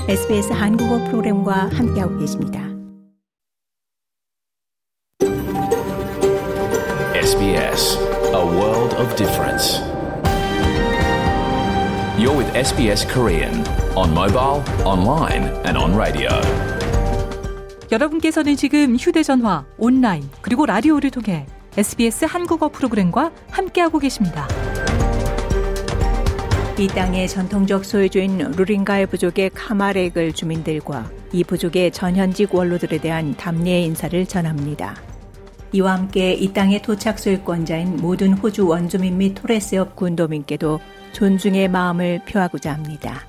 SBS 한국어 프로그램과 함께하고 계십니다. SBS, a world of difference. You're with SBS Korean on mobile, online and on radio. 여러분께서는 지금 휴대전화, 온라인, 그리고 라디오를 통해 SBS 한국어 프로그램과 함께하고 계십니다. 이 땅의 전통적 소유주인 루링가이 부족의 카마렉을 주민들과 이 부족의 전현직 원로들에 대한 담례의 인사를 전합니다. 이와 함께 이 땅의 토착 소유권자인 모든 호주 원주민 및 토레스협 군도민께도 존중의 마음을 표하고자 합니다.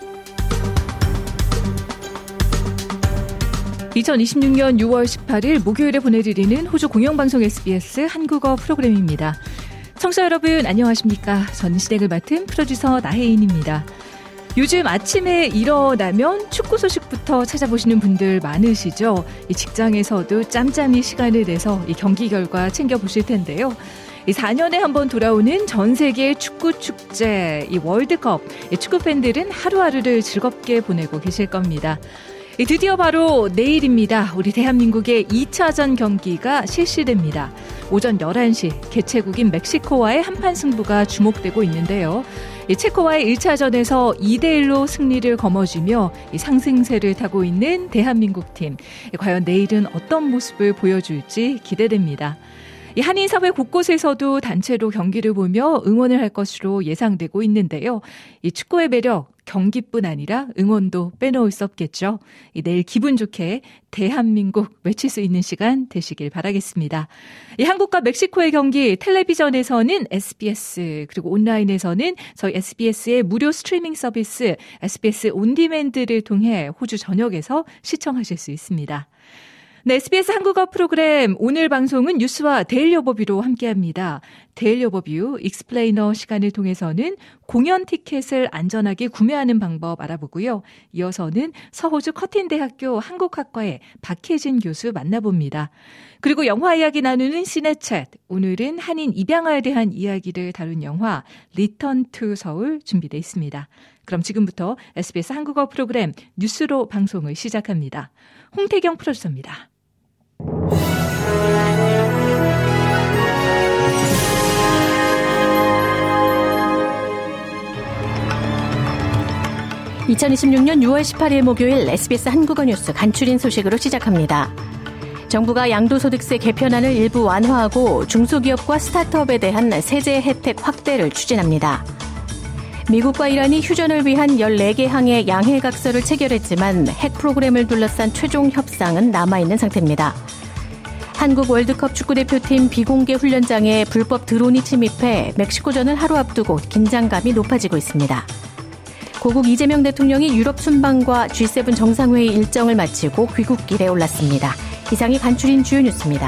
2026년 6월 18일 목요일에 보내드리는 호주 공영방송 SBS 한국어 프로그램입니다. 청취자 여러분 안녕하십니까? 전 진행을 맡은 프로듀서 나혜인입니다. 요즘 아침에 일어나면 축구 소식부터 찾아보시는 분들 많으시죠? 이 직장에서도 짬짬이 시간을 내서 이 경기 결과 챙겨보실 텐데요. 이 4년에 한 번 돌아오는 전 세계 축구 축제, 이 월드컵, 이 축구 팬들은 하루하루를 즐겁게 보내고 계실 겁니다. 드디어 바로 내일입니다. 우리 대한민국의 2차전 경기가 실시됩니다. 오전 11시 개최국인 멕시코와의 한판 승부가 주목되고 있는데요. 체코와의 1차전에서 2대1로 승리를 거머쥐며 상승세를 타고 있는 대한민국 팀. 과연 내일은 어떤 모습을 보여줄지 기대됩니다. 한인 사회 곳곳에서도 단체로 경기를 보며 응원을 할 것으로 예상되고 있는데요. 이 축구의 매력, 경기뿐 아니라 응원도 빼놓을 수 없겠죠. 내일 기분 좋게 대한민국 외칠 수 있는 시간 되시길 바라겠습니다. 한국과 멕시코의 경기 텔레비전에서는 SBS 그리고 온라인에서는 저희 SBS의 무료 스트리밍 서비스 SBS 온디맨드를 통해 호주 전역에서 시청하실 수 있습니다. 네, SBS 한국어 프로그램 오늘 방송은 뉴스와 데일리 오버뷰로 함께합니다. 데일리 오버뷰 익스플레이너 시간을 통해서는 공연 티켓을 안전하게 구매하는 방법 알아보고요. 이어서는 서호주 커틴대학교 한국학과의 박혜진 교수 만나봅니다. 그리고 영화 이야기 나누는 시네챗. 오늘은 한인 입양아에 대한 이야기를 다룬 영화 리턴 투 서울 준비되어 있습니다. 그럼 지금부터 SBS 한국어 프로그램 뉴스로 방송을 시작합니다. 홍태경 프로듀서입니다. 2026년 6월 18일 목요일 SBS 한국어 뉴스 간추린 소식으로 시작합니다. 정부가 양도소득세 개편안을 일부 완화하고 중소기업과 스타트업에 대한 세제 혜택 확대를 추진합니다. 미국과 이란이 휴전을 위한 14개 항의 양해각서를 체결했지만 핵 프로그램을 둘러싼 최종 협상은 남아있는 상태입니다. 한국 월드컵 축구대표팀 비공개 훈련장에 불법 드론이 침입해 멕시코전을 하루 앞두고 긴장감이 높아지고 있습니다. 고국 이재명 대통령이 유럽 순방과 G7 정상회의 일정을 마치고 귀국길에 올랐습니다. 이상이 간추린 주요 뉴스입니다.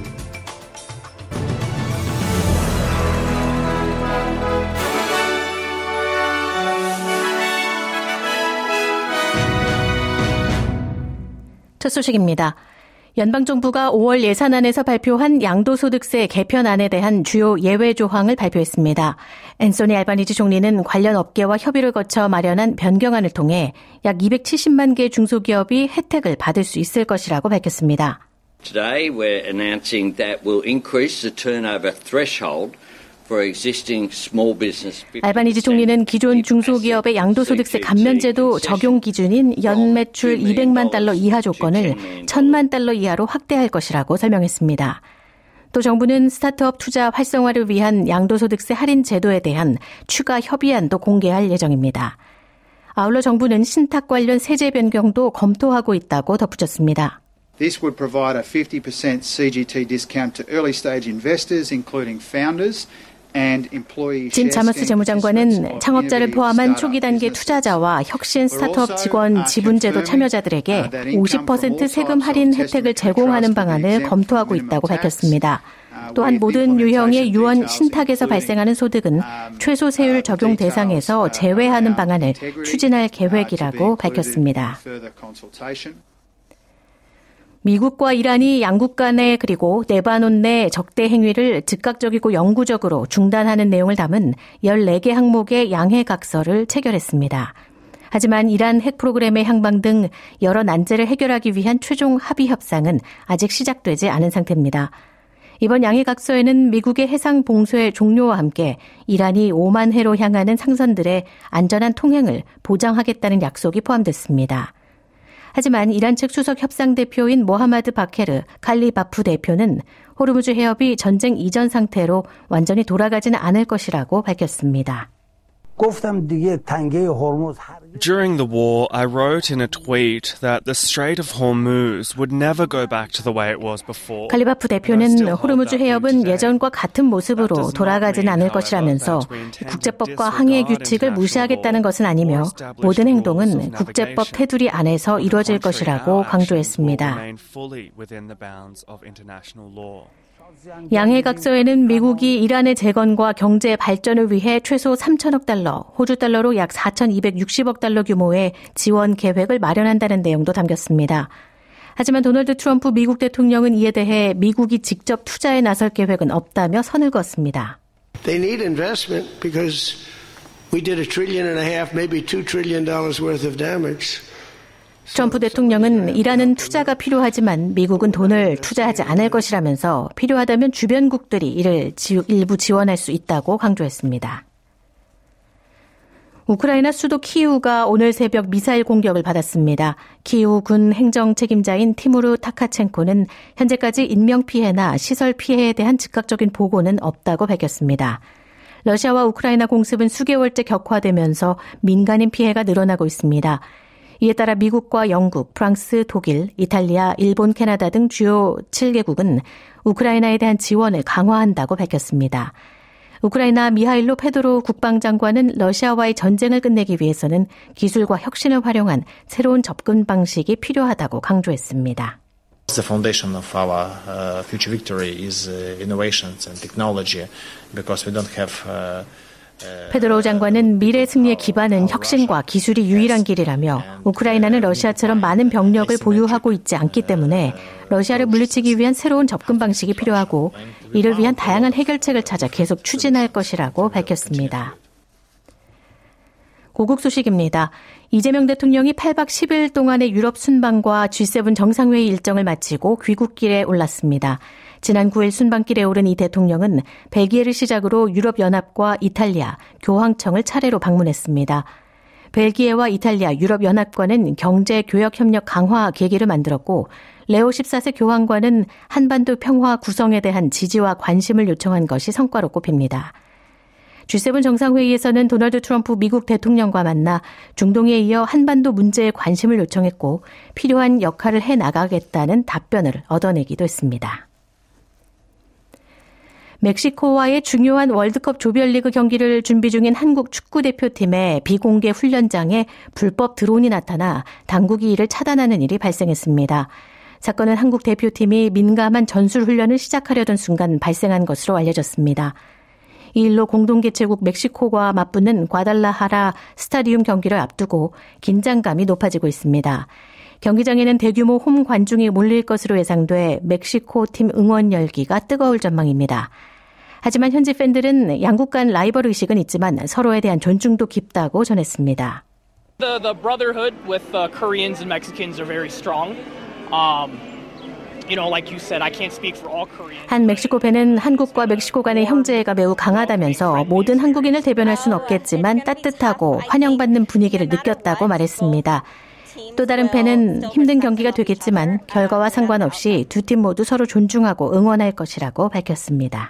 첫 소식입니다. 연방정부가 5월 예산안에서 발표한 양도소득세 개편안에 대한 주요 예외 조항을 발표했습니다. 앤소니 알바니지 총리는 관련 업계와 협의를 거쳐 마련한 변경안을 통해 약 270만 개 중소기업이 혜택을 받을 수 있을 것이라고 밝혔습니다. Today we're announcing that we'll increase the turnover threshold. 알바니지 총리는 기존 중소기업의 양도소득세 감면제도 적용 기준인 연매출 200만 달러 이하 조건을 1000만 달러 이하로 확대할 것이라고 설명했습니다. 또 정부는 스타트업 투자 활성화를 위한 양도소득세 할인 제도에 대한 추가 협의안도 공개할 예정입니다. 아울러 정부는 신탁 관련 세제 변경도 검토하고 있다고 덧붙였습니다. This would provide a 50% CGT discount to early stage investors, including founders. 짐 자머스 재무장관은 창업자를 포함한 초기 단계 투자자와 혁신 스타트업 직원 지분제도 참여자들에게 50% 세금 할인 혜택을 제공하는 방안을 검토하고 있다고 밝혔습니다. 또한 모든 유형의 유언 신탁에서 발생하는 소득은 최소 세율 적용 대상에서 제외하는 방안을 추진할 계획이라고 밝혔습니다. 미국과 이란이 양국 간의 그리고 레바논 내 적대 행위를 즉각적이고 영구적으로 중단하는 내용을 담은 14개 항목의 양해각서를 체결했습니다. 하지만 이란 핵 프로그램의 향방 등 여러 난제를 해결하기 위한 최종 합의 협상은 아직 시작되지 않은 상태입니다. 이번 양해각서에는 미국의 해상 봉쇄 종료와 함께 이란이 오만해로 향하는 상선들의 안전한 통행을 보장하겠다는 약속이 포함됐습니다. 하지만 이란 측 수석 협상대표인 모하마드 바케르 칼리바프 대표는 호르무즈 해협이 전쟁 이전 상태로 완전히 돌아가지는 않을 것이라고 밝혔습니다. During the war, I wrote in a tweet that the Strait of Hormuz would never go back to the way it was before. 칼리바프 대표는 호르무즈 해협은 예전과 같은 모습으로 돌아가지는 않을 것이라면서 국제법과 항해 규칙을 무시하겠다는 것은 아니며 모든 행동은 국제법 테두리 안에서 이루어질 것이라고 강조했습니다. 양해각서에는 미국이 이란의 재건과 경제 발전을 위해 최소 3천억 달러, 호주 달러로 약 4,260억 달러 규모의 지원 계획을 마련한다는 내용도 담겼습니다. 하지만 도널드 트럼프 미국 대통령은 이에 대해 미국이 직접 투자에 나설 계획은 없다며 선을 그었습니다. They need investment because we did $1.5 trillion, maybe $2 trillion worth of damage. 트럼프 대통령은 이란은 투자가 필요하지만 미국은 돈을 투자하지 않을 것이라면서 필요하다면 주변국들이 이를 일부 지원할 수 있다고 강조했습니다. 우크라이나 수도 키이우가 오늘 새벽 미사일 공격을 받았습니다. 키이우 군 행정 책임자인 티무르 타카첸코는 현재까지 인명피해나 시설 피해에 대한 즉각적인 보고는 없다고 밝혔습니다. 러시아와 우크라이나 공습은 수개월째 격화되면서 민간인 피해가 늘어나고 있습니다. 이에 따라 미국과 영국, 프랑스, 독일, 이탈리아, 일본, 캐나다 등 주요 7개국은 우크라이나에 대한 지원을 강화한다고 밝혔습니다. 우크라이나 미하일로 페도로 국방장관은 러시아와의 전쟁을 끝내기 위해서는 기술과 혁신을 활용한 새로운 접근 방식이 필요하다고 강조했습니다. The foundation of our future victory is innovations and technology because we don't have 페도로 장관은 미래 승리의 기반은 혁신과 기술이 유일한 길이라며 우크라이나는 러시아처럼 많은 병력을 보유하고 있지 않기 때문에 러시아를 물리치기 위한 새로운 접근 방식이 필요하고 이를 위한 다양한 해결책을 찾아 계속 추진할 것이라고 밝혔습니다. 고국 소식입니다. 이재명 대통령이 8박 10일 동안의 유럽 순방과 G7 정상회의 일정을 마치고 귀국길에 올랐습니다. 지난 9일 순방길에 오른 이 대통령은 벨기에를 시작으로 유럽연합과 이탈리아, 교황청을 차례로 방문했습니다. 벨기에와 이탈리아, 유럽연합과는 경제 교역 협력 강화 계기를 만들었고 레오 14세 교황과는 한반도 평화 구성에 대한 지지와 관심을 요청한 것이 성과로 꼽힙니다. G7 정상회의에서는 도널드 트럼프 미국 대통령과 만나 중동에 이어 한반도 문제에 관심을 요청했고 필요한 역할을 해나가겠다는 답변을 얻어내기도 했습니다. 멕시코와의 중요한 월드컵 조별리그 경기를 준비 중인 한국 축구대표팀의 비공개 훈련장에 불법 드론이 나타나 당국이 이를 차단하는 일이 발생했습니다. 사건은 한국 대표팀이 민감한 전술훈련을 시작하려던 순간 발생한 것으로 알려졌습니다. 이 일로 공동개최국 멕시코와 맞붙는 과달라하라 스타디움 경기를 앞두고 긴장감이 높아지고 있습니다. 경기장에는 대규모 홈 관중이 몰릴 것으로 예상돼 멕시코 팀 응원 열기가 뜨거울 전망입니다. 하지만 현지 팬들은 양국 간 라이벌 의식은 있지만 서로에 대한 존중도 깊다고 전했습니다. The brotherhood with Koreans and Mexicans are very strong. Like you said, I can't speak for all Koreans. 한 멕시코 팬은 한국과 멕시코 간의 형제애가 매우 강하다면서 모든 한국인을 대변할 수는 없겠지만 따뜻하고 환영받는 분위기를 느꼈다고 말했습니다. 또 다른 팬은 힘든 경기가 되겠지만 결과와 상관없이 두 팀 모두 서로 존중하고 응원할 것이라고 밝혔습니다.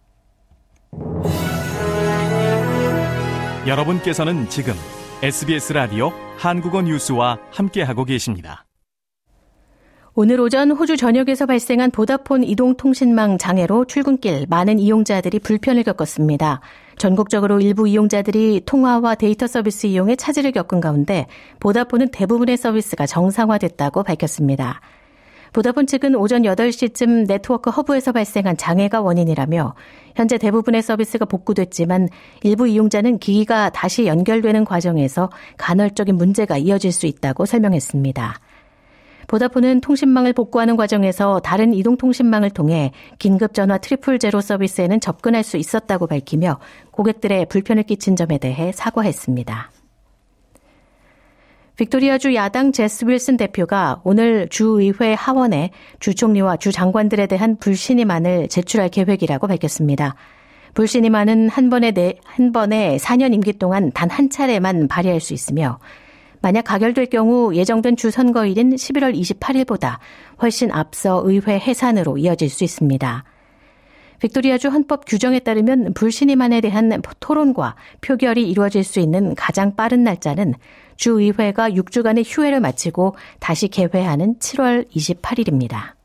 여러분께서는 지금 SBS 라디오 한국어 뉴스와 함께하고 계십니다. 오늘 오전 호주 전역에서 발생한 보다폰 이동통신망 장애로 출근길 많은 이용자들이 불편을 겪었습니다. 전국적으로 일부 이용자들이 통화와 데이터 서비스 이용에 차질을 겪은 가운데 보다폰은 대부분의 서비스가 정상화됐다고 밝혔습니다. 보다폰 측은 오전 8시쯤 네트워크 허브에서 발생한 장애가 원인이라며 현재 대부분의 서비스가 복구됐지만 일부 이용자는 기기가 다시 연결되는 과정에서 간헐적인 문제가 이어질 수 있다고 설명했습니다. 보다폰은 통신망을 복구하는 과정에서 다른 이동통신망을 통해 긴급전화 000 서비스에는 접근할 수 있었다고 밝히며 고객들의 불편을 끼친 점에 대해 사과했습니다. 빅토리아주 야당 제스 윌슨 대표가 오늘 주의회 하원에 주 총리와 주 장관들에 대한 불신임안을 제출할 계획이라고 밝혔습니다. 불신임안은 한 번에 4년 임기 동안 단 한 차례만 발의할 수 있으며 만약 가결될 경우 예정된 주 선거일인 11월 28일보다 훨씬 앞서 의회 해산으로 이어질 수 있습니다. 빅토리아주 헌법 규정에 따르면 불신임안에 대한 토론과 표결이 이루어질 수 있는 가장 빠른 날짜는 주의회가 6주간의 휴회를 마치고 다시 개회하는 7월 28일입니다.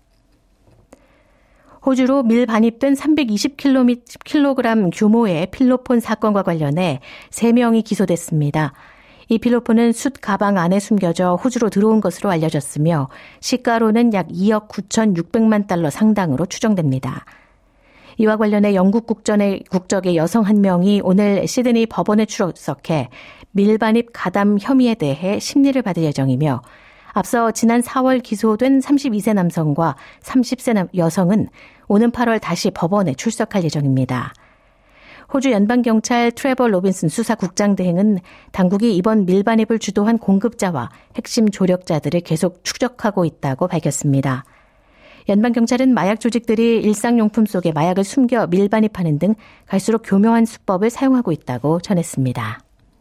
호주로 밀반입된 320kg 규모의 필로폰 사건과 관련해 3명이 기소됐습니다. 이 필로폰은 숯 가방 안에 숨겨져 호주로 들어온 것으로 알려졌으며 시가로는 약 2억 9,600만 달러 상당으로 추정됩니다. 이와 관련해 영국 국적의 여성 한 명이 오늘 시드니 법원에 출석해 밀반입 가담 혐의에 대해 심리를 받을 예정이며 앞서 지난 4월 기소된 32세 남성과 30세 여성은 오는 8월 다시 법원에 출석할 예정입니다. 호주 연방경찰 트레버 로빈슨 수사국장 대행은 당국이 이번 밀반입을 주도한 공급자와 핵심 조력자들을 계속 추적하고 있다고 밝혔습니다. 연방경찰은 마약 조직들이 일상용품 속에 마약을 숨겨 밀반입하는 등 갈수록 교묘한 수법을 사용하고 있다고 전했습니다.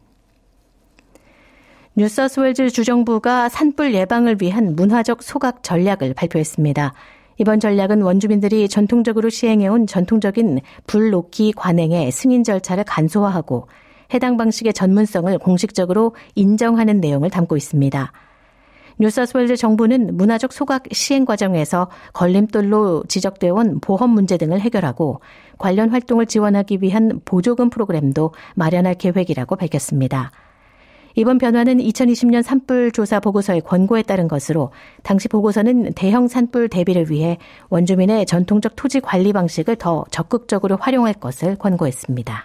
뉴사우스웨일즈 주정부가 산불 예방을 위한 문화적 소각 전략을 발표했습니다. 이번 전략은 원주민들이 전통적으로 시행해온 전통적인 불 놓기 관행의 승인 절차를 간소화하고 해당 방식의 전문성을 공식적으로 인정하는 내용을 담고 있습니다. 뉴사우스웨일즈 정부는 문화적 소각 시행 과정에서 걸림돌로 지적되어 온 보험 문제 등을 해결하고 관련 활동을 지원하기 위한 보조금 프로그램도 마련할 계획이라고 밝혔습니다. 이번 변화는 2020년 산불 조사 보고서의 권고에 따른 것으로 당시 보고서는 대형 산불 대비를 위해 원주민의 전통적 토지 관리 방식을 더 적극적으로 활용할 것을 권고했습니다.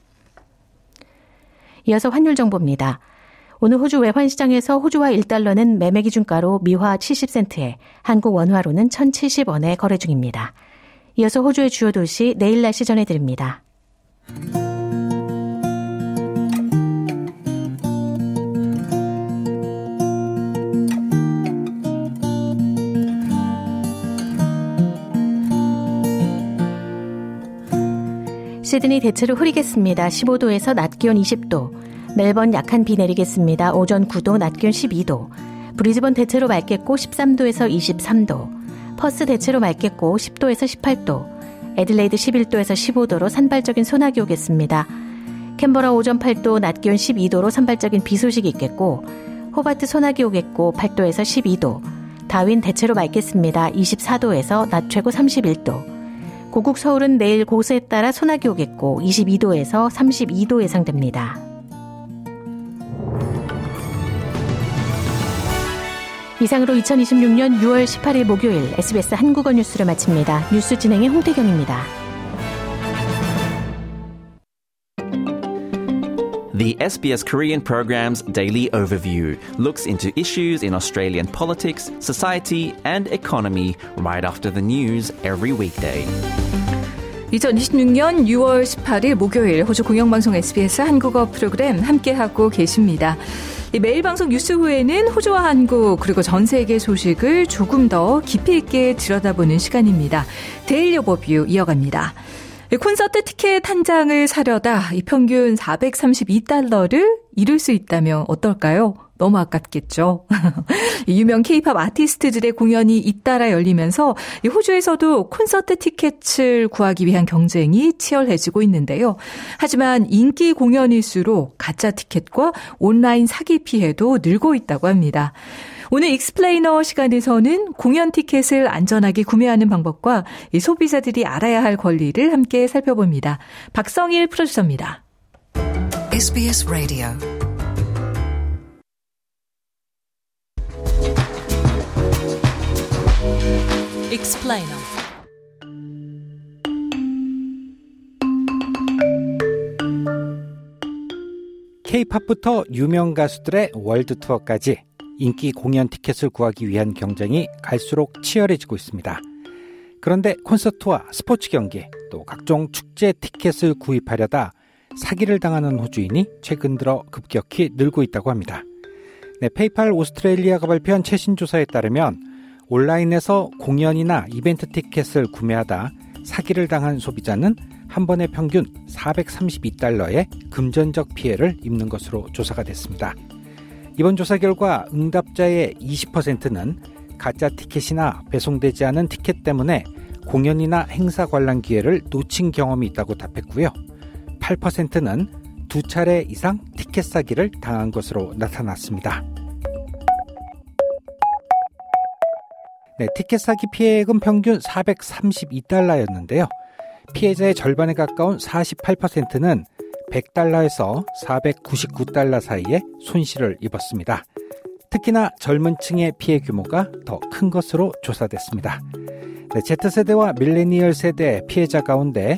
이어서 환율 정보입니다. 오늘 호주 외환시장에서 호주화 1달러는 매매 기준가로 미화 70센트에 한국 원화로는 1,070원에 거래 중입니다. 이어서 호주의 주요 도시 내일 날씨 전해드립니다. 시드니 대체로 흐리겠습니다. 15도에서 낮 기온 20도. 멜번 약한 비 내리겠습니다. 오전 9도, 낮 기온 12도. 브리즈번 대체로 맑겠고 13도에서 23도. 퍼스 대체로 맑겠고 10도에서 18도. 애들레이드 11도에서 15도로 산발적인 소나기 오겠습니다. 캔버라 오전 8도, 낮 기온 12도로 산발적인 비 소식이 있겠고 호바트 소나기 오겠고 8도에서 12도. 다윈 대체로 맑겠습니다. 24도에서 낮 최고 31도. 고국 서울은 내일 곳에 따라 소나기 오겠고 22도에서 32도 예상됩니다. 이상으로 2026년 6월 18일 목요일 SBS 한국어 뉴스를 마칩니다. 뉴스 진행의 홍태경입니다. The SBS Korean program's Daily Overview looks into issues in Australian politics, society and economy right after the news every weekday. 2026년 6월 18일 목요일 호주 공영방송 SBS 한국어 프로그램 함께하고 계십니다. 매일 방송 뉴스 후에는 호주와 한국 그리고 전 세계 소식을 조금 더 깊이 있게 들여다보는 시간입니다. 데일리 오버뷰 이어갑니다. 콘서트 티켓 한 장을 사려다 이 평균 432달러를 잃을 수 있다면 어떨까요? 너무 아깝겠죠. 유명 K-팝 아티스트들의 공연이 잇따라 열리면서 호주에서도 콘서트 티켓을 구하기 위한 경쟁이 치열해지고 있는데요. 하지만 인기 공연일수록 가짜 티켓과 온라인 사기 피해도 늘고 있다고 합니다. 오늘 익스플레이너 시간에서는 공연 티켓을 안전하게 구매하는 방법과 소비자들이 알아야 할 권리를 함께 살펴봅니다. 박성일 프로듀서입니다. SBS Radio 익스플레이너 K-팝부터 유명 가수들의 월드 투어까지 인기 공연 티켓을 구하기 위한 경쟁이 갈수록 치열해지고 있습니다. 그런데 콘서트와 스포츠 경기, 또 각종 축제 티켓을 구입하려다 사기를 당하는 호주인이 최근 들어 급격히 늘고 있다고 합니다. 네, 페이팔 오스트레일리아가 발표한 최신 조사에 따르면 온라인에서 공연이나 이벤트 티켓을 구매하다 사기를 당한 소비자는 한 번에 평균 432달러의 금전적 피해를 입는 것으로 조사가 됐습니다. 이번 조사 결과 응답자의 20%는 가짜 티켓이나 배송되지 않은 티켓 때문에 공연이나 행사 관람 기회를 놓친 경험이 있다고 답했고요. 8%는 2차례 이상 티켓 사기를 당한 것으로 나타났습니다. 네, 티켓 사기 피해액은 평균 432달러였는데요. 피해자의 절반에 가까운 48%는 100달러에서 499달러 사이에 손실을 입었습니다. 특히나 젊은 층의 피해 규모가 더 큰 것으로 조사됐습니다. 네, Z세대와 밀레니얼 세대 피해자 가운데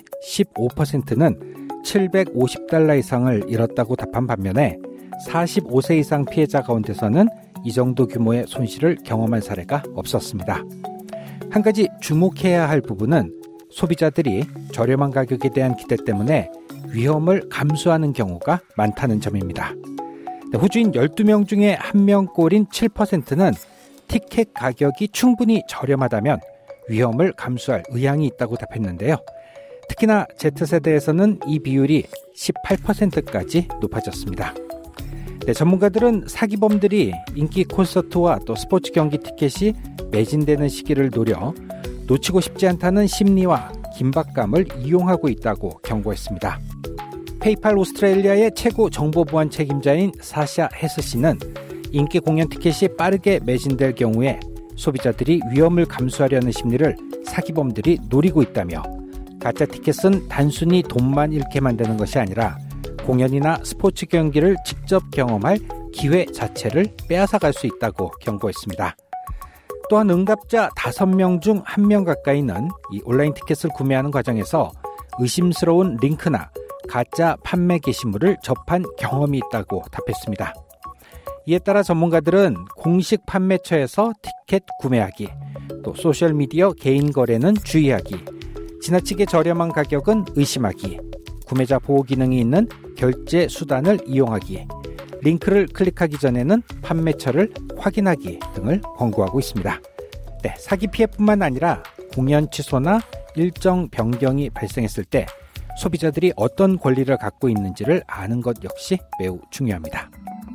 15%는 750달러 이상을 잃었다고 답한 반면에 45세 이상 피해자 가운데서는 이 정도 규모의 손실을 경험한 사례가 없었습니다. 한 가지 주목해야 할 부분은 소비자들이 저렴한 가격에 대한 기대 때문에 위험을 감수하는 경우가 많다는 점입니다. 호주인 12명 중에 1명꼴인 7%는 티켓 가격이 충분히 저렴하다면 위험을 감수할 의향이 있다고 답했는데요. 특히나 Z세대에서는 이 비율이 18%까지 높아졌습니다. 네, 전문가들은 사기범들이 인기 콘서트와 또 스포츠 경기 티켓이 매진되는 시기를 노려 놓치고 싶지 않다는 심리와 긴박감을 이용하고 있다고 경고했습니다. 페이팔 오스트레일리아의 최고 정보 보안 책임자인 사샤 헤스 씨는 인기 공연 티켓이 빠르게 매진될 경우에 소비자들이 위험을 감수하려는 심리를 사기범들이 노리고 있다며 가짜 티켓은 단순히 돈만 잃게 만드는 것이 아니라 공연이나 스포츠 경기를 직접 경험할 기회 자체를 빼앗아갈 수 있다고 경고했습니다. 또한 응답자 5명 중 1명 가까이는 이 온라인 티켓을 구매하는 과정에서 의심스러운 링크나 가짜 판매 게시물을 접한 경험이 있다고 답했습니다. 이에 따라 전문가들은 공식 판매처에서 티켓 구매하기, 또 소셜미디어 개인 거래는 주의하기, 지나치게 저렴한 가격은 의심하기, 구매자 보호 기능이 있는 결제 수단을 이용하기, 링크를 클릭하기 전에는 판매처를 확인하기 등을 권고하고 있습니다. 네, 사기 피해뿐만 아니라 공연 취소나 일정 변경이 발생했을 때 소비자들이 어떤 권리를 갖고 있는지를 아는 것 역시 매우 중요합니다.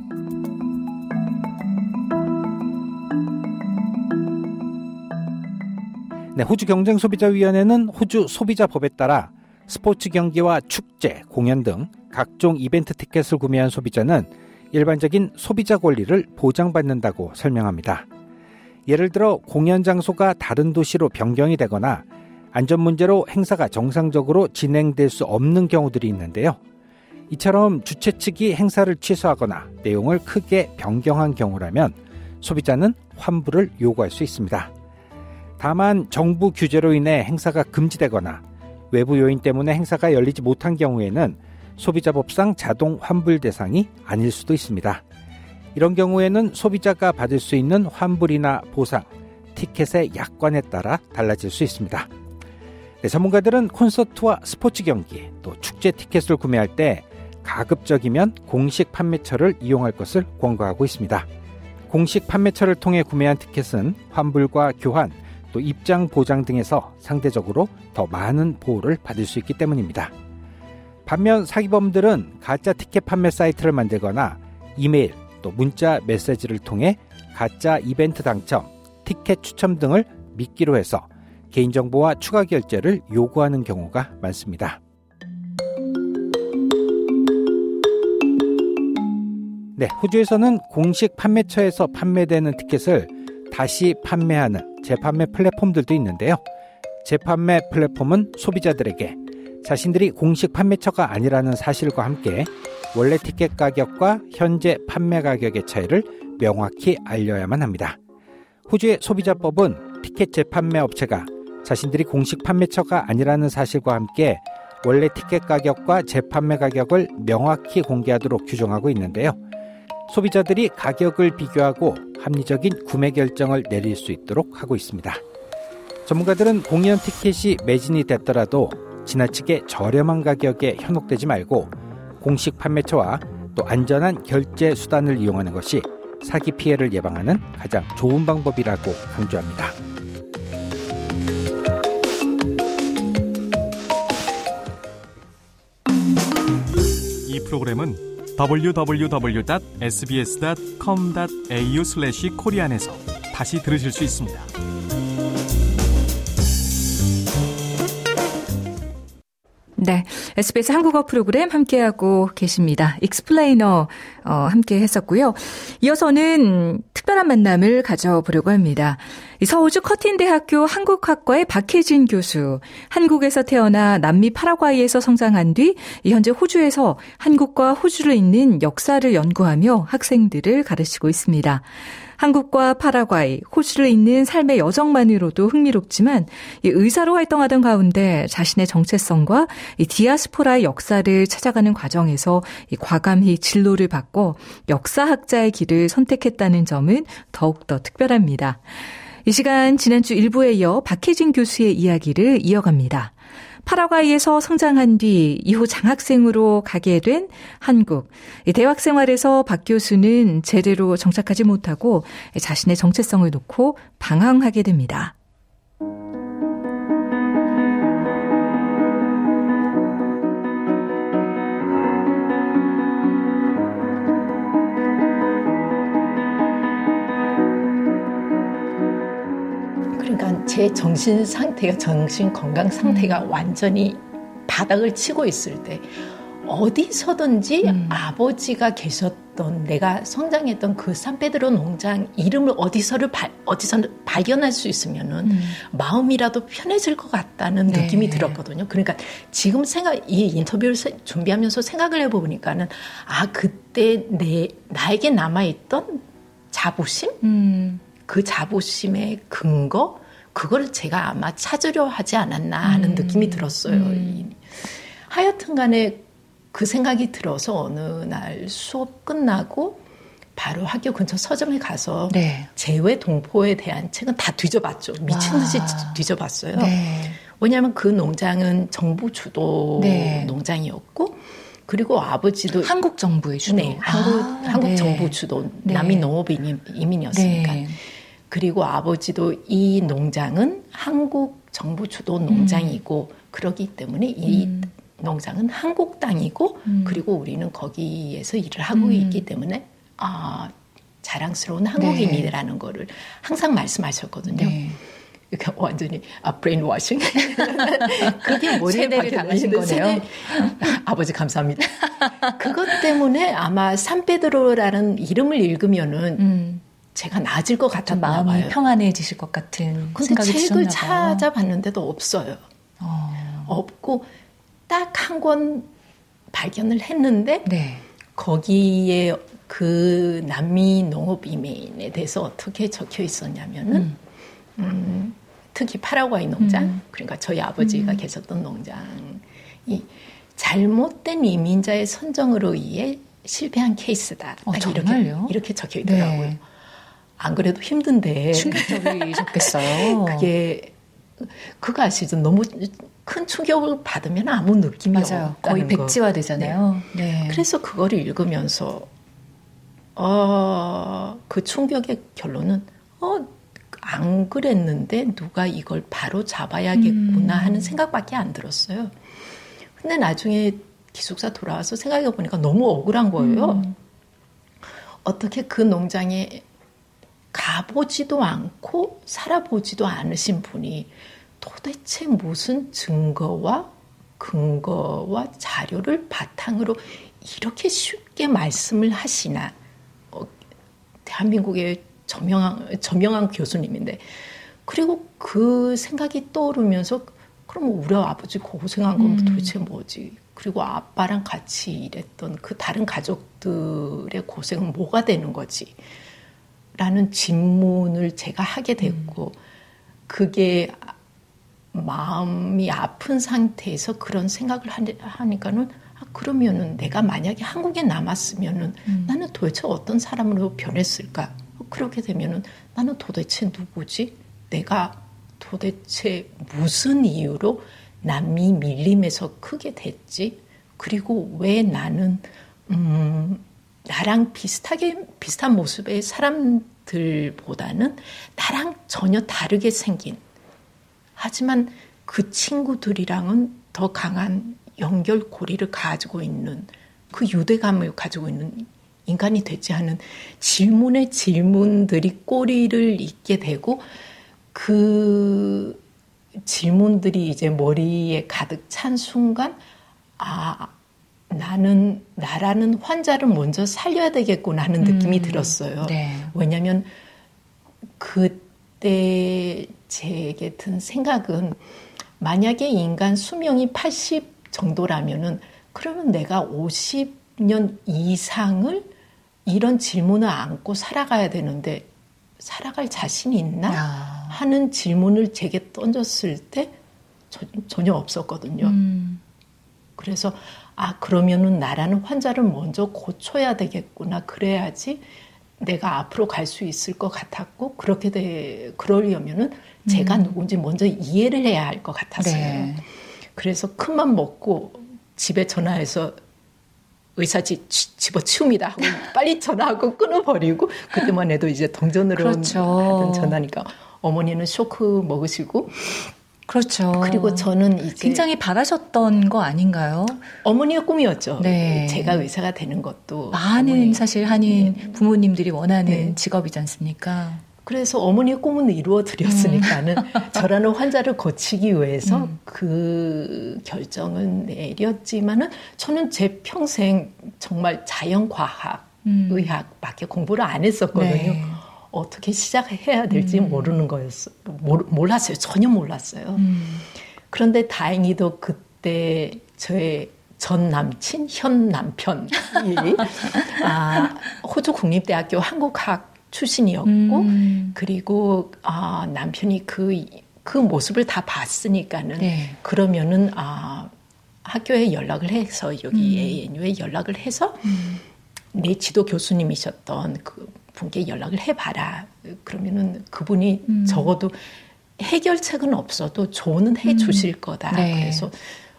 네, 호주 경쟁소비자위원회는 호주 소비자법에 따라 스포츠 경기와 축제, 공연 등 각종 이벤트 티켓을 구매한 소비자는 일반적인 소비자 권리를 보장받는다고 설명합니다. 예를 들어 공연 장소가 다른 도시로 변경이 되거나 안전 문제로 행사가 정상적으로 진행될 수 없는 경우들이 있는데요. 이처럼 주최 측이 행사를 취소하거나 내용을 크게 변경한 경우라면 소비자는 환불을 요구할 수 있습니다. 다만 정부 규제로 인해 행사가 금지되거나 외부 요인 때문에 행사가 열리지 못한 경우에는 소비자법상 자동 환불 대상이 아닐 수도 있습니다. 이런 경우에는 소비자가 받을 수 있는 환불이나 보상, 티켓의 약관에 따라 달라질 수 있습니다. 네, 전문가들은 콘서트와 스포츠 경기, 또 축제 티켓을 구매할 때 가급적이면 공식 판매처를 이용할 것을 권고하고 있습니다. 공식 판매처를 통해 구매한 티켓은 환불과 교환, 또 입장 보장 등에서 상대적으로 더 많은 보호를 받을 수 있기 때문입니다. 반면 사기범들은 가짜 티켓 판매 사이트를 만들거나 이메일, 또 문자 메시지를 통해 가짜 이벤트 당첨, 티켓 추첨 등을 미끼로 해서 개인정보와 추가 결제를 요구하는 경우가 많습니다. 네, 호주에서는 공식 판매처에서 판매되는 티켓을 다시 판매하는 재판매 플랫폼들도 있는데요. 재판매 플랫폼은 소비자들에게 자신들이 공식 판매처가 아니라는 사실과 함께 원래 티켓 가격과 현재 판매 가격의 차이를 명확히 알려야만 합니다. 호주의 소비자법은 티켓 재판매 업체가 자신들이 공식 판매처가 아니라는 사실과 함께 원래 티켓 가격과 재판매 가격을 명확히 공개하도록 규정하고 있는데요. 소비자들이 가격을 비교하고 합리적인 구매 결정을 내릴 수 있도록 하고 있습니다. 전문가들은 공연 티켓이 매진이 됐더라도 지나치게 저렴한 가격에 현혹되지 말고 공식 판매처와 또 안전한 결제 수단을 이용하는 것이 사기 피해를 예방하는 가장 좋은 방법이라고 강조합니다. 이 프로그램은 www.sbs.com.au/korean에서 다시 들으실 수 있습니다. 네, SBS 한국어 프로그램 함께하고 계십니다. 익스플레이너 함께 했었고요. 이어서는 특별한 만남을 가져보려고 합니다. 서울주 커틴대학교 한국학과의 박혜진 교수, 한국에서 태어나 남미 파라과이에서 성장한 뒤 현재 호주에서 한국과 호주를 잇는 역사를 연구하며 학생들을 가르치고 있습니다. 한국과 파라과이, 호주를 잇는 삶의 여정만으로도 흥미롭지만 의사로 활동하던 가운데 자신의 정체성과 디아스포라의 역사를 찾아가는 과정에서 과감히 진로를 바꿔 역사학자의 길을 선택했다는 점은 더욱더 특별합니다. 이 시간 지난주 1부에 이어 박혜진 교수의 이야기를 이어갑니다. 파라과이에서 성장한 뒤 이후 장학생으로 가게 된 한국. 대학 생활에서 박 교수는 제대로 정착하지 못하고 자신의 정체성을 놓고 방황하게 됩니다. 그러니까 제 정신 건강 상태가 완전히 바닥을 치고 있을 때 어디서든지 아버지가 계셨던 내가 성장했던 그 산페드로 농장 이름을 어디서 발견할 수 있으면은 마음이라도 편해질 것 같다는 느낌이 들었거든요. 그러니까 지금 이 인터뷰를 준비하면서 생각을 해보니까는 그때 나에게 남아있던 자부심? 그 자부심의 근거? 그걸 제가 아마 찾으려 하지 않았나 하는 느낌이 들었어요. 하여튼 간에 그 생각이 들어서 어느 날 수업 끝나고 바로 학교 근처 서점에 가서 재외 동포에 대한 책은 다 뒤져봤죠. 미친 듯이 뒤져봤어요. 왜냐하면 그 농장은 정부 주도 농장이었고 그리고 아버지도 한국 정부의 주도. 한국 정부 주도 남미 농업 이민이었으니까. 그리고 아버지도 이 농장은 한국 정부 주도 농장이고 그러기 때문에 이 농장은 한국 땅이고 그리고 우리는 거기에서 일을 하고 있기 때문에 자랑스러운 한국인이라는 거를 항상 말씀하셨거든요. 그러니까 완전히 브레인워싱. 그게 세대를 당하신 거네요. 아버지 감사합니다. 그것 때문에 아마 산페드로라는 이름을 읽으면은 제가 나아질 것 같았나 봐요. 마음이 평안해지실 것 같은 생각이 드셨나 봐요. 근데 책을 찾아봤는데도 없어요. 없고 딱 한 권 발견을 했는데 거기에 그 남미 농업 이민에 대해서 어떻게 적혀 있었냐면은 특히 파라과이 농장, 그러니까 저희 아버지가 계셨던 농장이 잘못된 이민자의 선정으로 의해 실패한 케이스다. 딱 이렇게 적혀 있더라고요. 안 그래도 힘든데. 충격적이셨겠어요. 그거 아시죠? 너무 큰 충격을 받으면 아무 느낌이 없다는 거의 백지화되잖아요. 그래서 그거를 읽으면서 그 충격의 결론은 안 그랬는데 누가 이걸 바로 잡아야겠구나 하는 생각밖에 안 들었어요. 근데 나중에 기숙사 돌아와서 생각해 보니까 너무 억울한 거예요. 어떻게 그 농장에 가보지도 않고 살아보지도 않으신 분이 도대체 무슨 증거와 근거와 자료를 바탕으로 이렇게 쉽게 말씀을 하시나. 대한민국의 저명한 교수님인데. 그리고 그 생각이 떠오르면서 그럼 우리 아버지 고생한 건 도대체 뭐지? 그리고 아빠랑 같이 일했던 그 다른 가족들의 고생은 뭐가 되는 거지? 라는 질문을 제가 하게 됐고 그게 마음이 아픈 상태에서 그런 생각을 하니까는 그러면은 내가 만약에 한국에 남았으면은 나는 도대체 어떤 사람으로 변했을까? 그렇게 되면은 나는 도대체 누구지? 내가 도대체 무슨 이유로 남미 밀림에서 크게 됐지? 그리고 왜 나는 나랑 비슷한 모습의 사람들보다는 나랑 전혀 다르게 생긴, 하지만 그 친구들이랑은 더 강한 연결고리를 가지고 있는, 그 유대감을 가지고 있는 인간이 되지 않은 질문의 질문들이 꼬리를 잇게 되고, 그 질문들이 이제 머리에 가득 찬 순간, 나라는 환자를 먼저 살려야 되겠구나 하는 느낌이 들었어요. 네. 왜냐하면 그때 제게 든 생각은, 만약에 인간 수명이 80 정도라면은, 그러면 내가 50년 이상을 이런 질문을 안고 살아가야 되는데 살아갈 자신이 있나? 하는 질문을 제게 던졌을 때 전혀 없었거든요. 그래서 그러면은 나라는 환자를 먼저 고쳐야 되겠구나. 그래야지 내가 앞으로 갈 수 있을 것 같았고, 그러려면은 제가 누군지 먼저 이해를 해야 할 것 같았어요. 네. 그래서 큰맘 먹고 집에 전화해서 의사 집어치웁니다 하고 빨리 전화하고 끊어버리고, 그때만 해도 이제 동전으로 그렇죠. 하던 전화니까 어머니는 쇼크 먹으시고. 그렇죠. 그리고 저는 이제 굉장히 바라셨던 거 아닌가요? 어머니의 꿈이었죠. 네. 제가 의사가 되는 것도. 많은 사실 한인 부모님들이 원하는 직업이지 않습니까? 그래서 어머니의 꿈은 이루어드렸으니까는 저라는 환자를 고치기 위해서 그 결정을 내렸지만은, 저는 제 평생 정말 자연과학, 의학밖에 공부를 안 했었거든요. 네. 어떻게 시작해야 될지 모르는 거였어요. 몰랐어요. 전혀 몰랐어요. 그런데 다행히도 그때 저의 전 남친, 현 남편이 호주 국립대학교 한국학 출신이었고, 그리고 남편이 그 모습을 다 봤으니까는, 네. 그러면은 학교에 연락을 해서, 여기 ANU에 연락을 해서 내 지도 교수님이셨던 그 분께 연락을 해봐라. 그러면은 그분이 적어도 해결책은 없어도 조언은 해주실 거다. 네. 그래서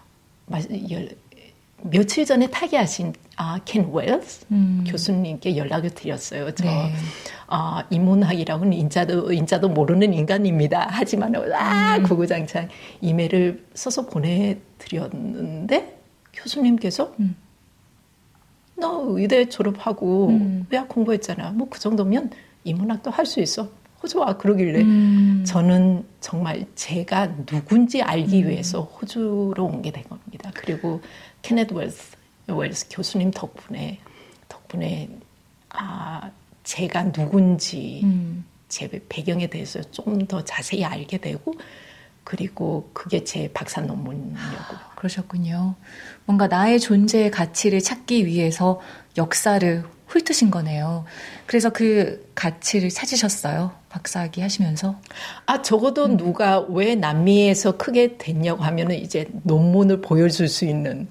며칠 전에 타계하신 켄 웰스 교수님께 연락을 드렸어요. 저 네. 인문학이라고는 인자도 모르는 인간입니다. 하지만 구구장창 이메일을 써서 보내드렸는데, 교수님께서 너 의대 졸업하고 의학 공부했잖아. 뭐 그 정도면 인문학도 할 수 있어. 호주 와. 그러길래 저는 정말 제가 누군지 알기 위해서 호주로 오게 된 겁니다. 그리고 케넷 웰스 교수님 덕분에 제가 누군지 제 배경에 대해서 좀 더 자세히 알게 되고, 그리고 그게 제 박사 논문이었고. 그러셨군요. 뭔가 나의 존재의 가치를 찾기 위해서 역사를 훑으신 거네요. 그래서 그 가치를 찾으셨어요? 박사학위 하시면서? 적어도 누가 왜 남미에서 크게 됐냐고 하면은 이제 논문을 보여줄 수 있는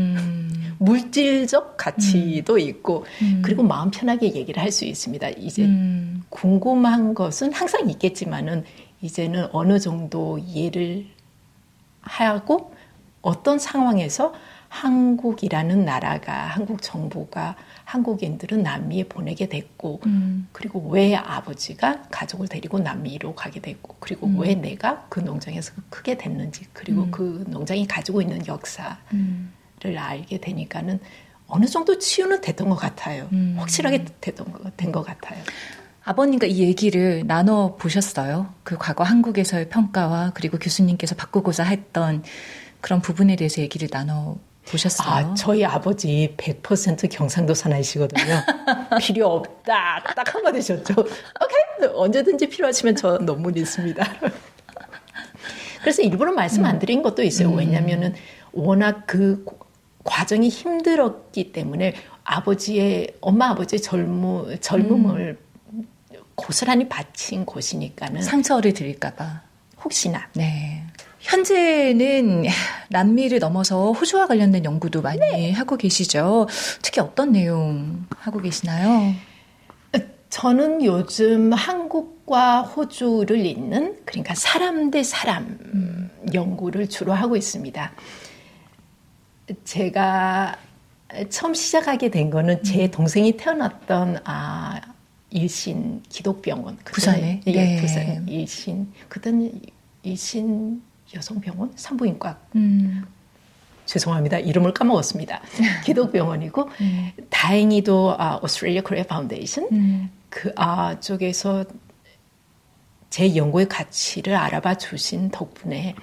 물질적 가치도 있고, 그리고 마음 편하게 얘기를 할 수 있습니다. 이제 궁금한 것은 항상 있겠지만은, 이제는 어느 정도 이해를 하고, 어떤 상황에서 한국이라는 나라가, 한국 정부가 한국인들은 남미에 보내게 됐고, 그리고 왜 아버지가 가족을 데리고 남미로 가게 됐고, 그리고 왜 내가 그 농장에서 크게 됐는지, 그리고 그 농장이 가지고 있는 역사를 알게 되니까는 어느 정도 치유는 됐던 것 같아요. 확실하게 된 것 같아요. 아버님과 이 얘기를 나눠보셨어요? 그 과거 한국에서의 평가와 그리고 교수님께서 바꾸고자 했던 그런 부분에 대해서 얘기를 나눠보셨어요? 저희 아버지 100% 경상도 사나이시거든요. 필요 없다. 딱 한마디셨죠. 오케이. 언제든지 필요하시면 저 논문 있습니다. 그래서 일부러 말씀 안 드린 것도 있어요. 왜냐하면은 워낙 그 과정이 힘들었기 때문에 엄마 아버지의 젊음을 고스란히 바친 곳이니까는 상처를 드릴까봐 혹시나. 네. 현재는 남미를 넘어서 호주와 관련된 연구도 많이 하고 계시죠. 특히 어떤 내용 하고 계시나요? 저는 요즘 한국과 호주를 잇는, 그러니까 사람 대 사람 연구를 주로 하고 있습니다. 제가 처음 시작하게 된 거는 제 동생이 태어났던 일신 기독병원. 부산에? 예, 네. 부산 일신. 그때는 일신 여성병원 산부인과. 죄송합니다. 이름을 까먹었습니다. 기독병원이고 다행히도 오스트레일리아 코리아 파운데이션 쪽에서 제 연구의 가치를 알아봐 주신 덕분에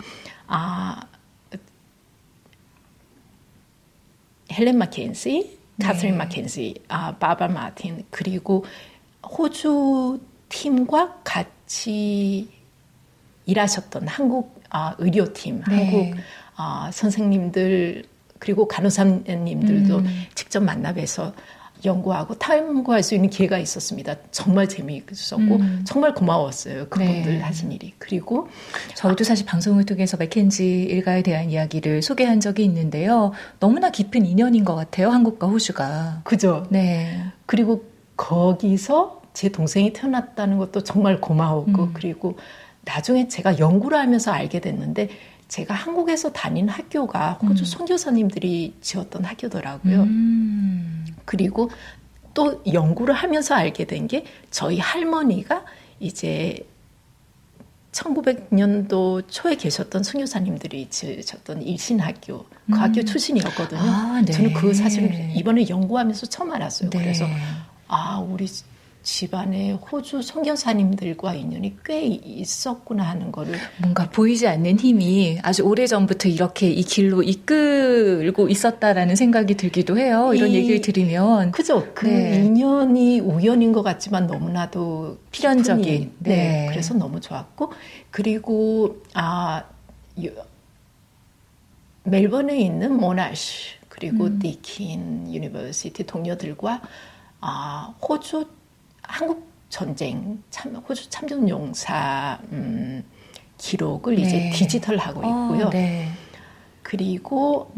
헬렌 마켄시, 카서린 마켄시, 바바 마틴 그리고 호주 팀과 같이 일하셨던 한국 의료팀, 한국 선생님들 그리고 간호사님들도 직접 만나 뵈서 연구하고 탐구할 수 있는 기회가 있었습니다. 정말 재미있었고 정말 고마웠어요. 그분들 하신 일이. 그리고 저희도 사실 방송을 통해서 맥켄지 일가에 대한 이야기를 소개한 적이 있는데요. 너무나 깊은 인연인 것 같아요. 한국과 호주가. 그죠. 네. 그리고 거기서 제 동생이 태어났다는 것도 정말 고마웠고 그리고 나중에 제가 연구를 하면서 알게 됐는데 제가 한국에서 다닌 학교가 호주 선교사님들이 지었던 학교더라고요. 그리고 또 연구를 하면서 알게 된 게 저희 할머니가 이제 1900년도 초에 계셨던 선교사님들이 지으셨던 일신학교, 그 학교 출신이었거든요. 네. 저는 그 사실을 이번에 연구하면서 처음 알았어요. 네. 그래서 우리 집안에 호주 선교사님들과 인연이 꽤 있었구나 하는 거를 뭔가 보이지 않는 힘이 아주 오래전부터 이렇게 이 길로 이끌고 있었다라는 생각이 들기도 해요. 이런 얘기를 들으면. 그죠. 그 인연이 우연인 것 같지만 너무나도 필연적인. 네. 그래서 너무 좋았고 그리고 멜번에 있는 모나시 그리고 디킨 유니버시티 동료들과 호주 한국 전쟁, 호주 참전용사 기록을 이제 디지털하고 있고요. 그리고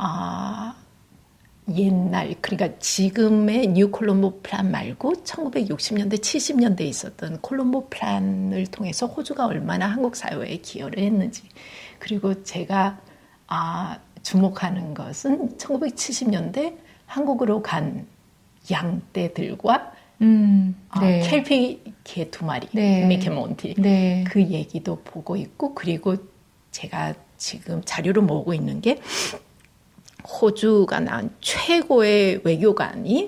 옛날, 그러니까 지금의 뉴 콜롬보 플랜 말고 1960년대, 70년대에 있었던 콜롬보 플랜을 통해서 호주가 얼마나 한국 사회에 기여를 했는지. 그리고 제가 주목하는 것은 1970년대 한국으로 간 양떼들과 켈피 개 2마리, 미케몬티 그 얘기도 보고 있고 그리고 제가 지금 자료를 모으고 있는 게 호주가 낳은 최고의 외교관님이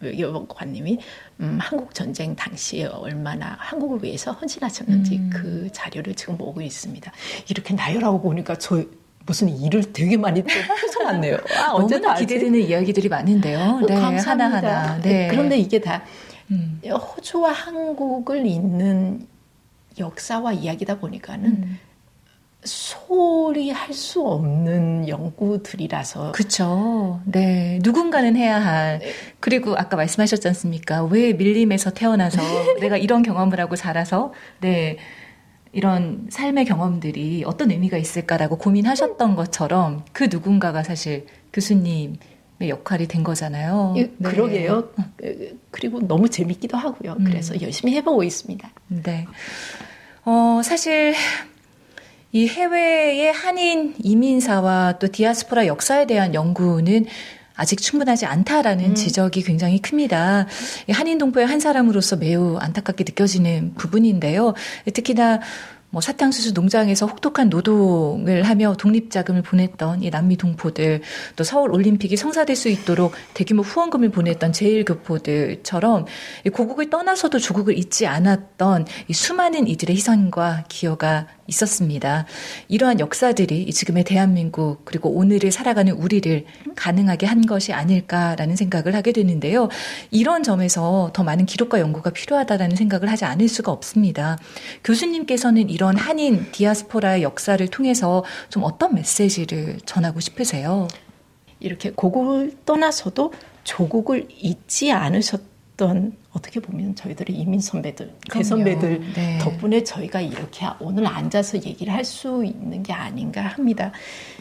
한국 전쟁 당시에 얼마나 한국을 위해서 헌신하셨는지 그 자료를 지금 모으고 있습니다. 이렇게 나열하고 보니까 저 무슨 일을 되게 많이 펼쳐놨네요. 너무나 기대되는 이야기들이 많은데요. 네, 감사합니다. 하나하나. 네. 그런데 이게 다 호주와 한국을 잇는 역사와 이야기다 보니까는 소홀히 할 수 없는 연구들이라서. 그렇죠. 네, 누군가는 해야 할. 그리고 아까 말씀하셨지 않습니까? 왜 밀림에서 태어나서 내가 이런 경험을 하고 자라서 이런 삶의 경험들이 어떤 의미가 있을까라고 고민하셨던 것처럼 그 누군가가 사실 교수님의 역할이 된 거잖아요. 그러게요. 그리고 너무 재밌기도 하고요. 그래서 열심히 해보고 있습니다. 네. 사실 이 해외의 한인 이민사와 또 디아스포라 역사에 대한 연구는 아직 충분하지 않다라는 지적이 굉장히 큽니다. 한인 동포의 한 사람으로서 매우 안타깝게 느껴지는 부분인데요. 특히나 사탕수수 농장에서 혹독한 노동을 하며 독립자금을 보냈던 이 남미 동포들, 또 서울 올림픽이 성사될 수 있도록 대규모 후원금을 보냈던 제1교포들처럼 고국을 떠나서도 조국을 잊지 않았던 이 수많은 이들의 희생과 기여가 있었습니다. 이러한 역사들이 지금의 대한민국 그리고 오늘을 살아가는 우리를 가능하게 한 것이 아닐까라는 생각을 하게 되는데요. 이런 점에서 더 많은 기록과 연구가 필요하다라는 생각을 하지 않을 수가 없습니다. 교수님께서는 이런 한인 디아스포라의 역사를 통해서 좀 어떤 메시지를 전하고 싶으세요? 이렇게 고국을 떠나서도 조국을 잊지 않으셨던 어떻게 보면 저희들의 이민 선배들, 대선배들 덕분에 저희가 이렇게 오늘 앉아서 얘기를 할 수 있는 게 아닌가 합니다.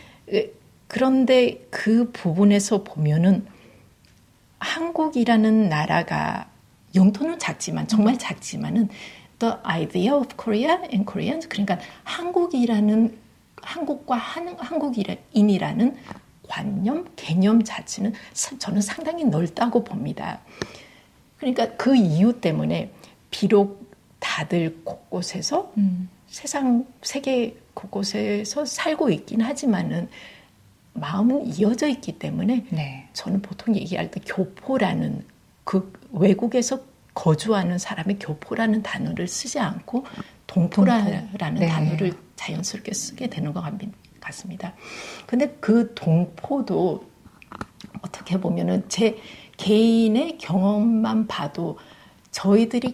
그런데 그 부분에서 보면은 한국이라는 나라가 영토는 작지만 정말 작지만은 The idea of Korea and Koreans, 그러니까 한국과 한국인이라는 관념, 개념 자체는 저는 상당히 넓다고 봅니다. 그러니까 그 이유 때문에 비록 다들 곳곳에서 세계 곳곳에서 살고 있긴 하지만은 마음은 이어져 있기 때문에 네. 저는 보통 얘기할 때 교포라는 그 외국에서 거주하는 사람의 교포라는 단어를 쓰지 않고 동포라는 네. 단어를 자연스럽게 쓰게 되는 것 같습니다. 근데 그 동포도 어떻게 보면은 제 개인의 경험만 봐도 저희들이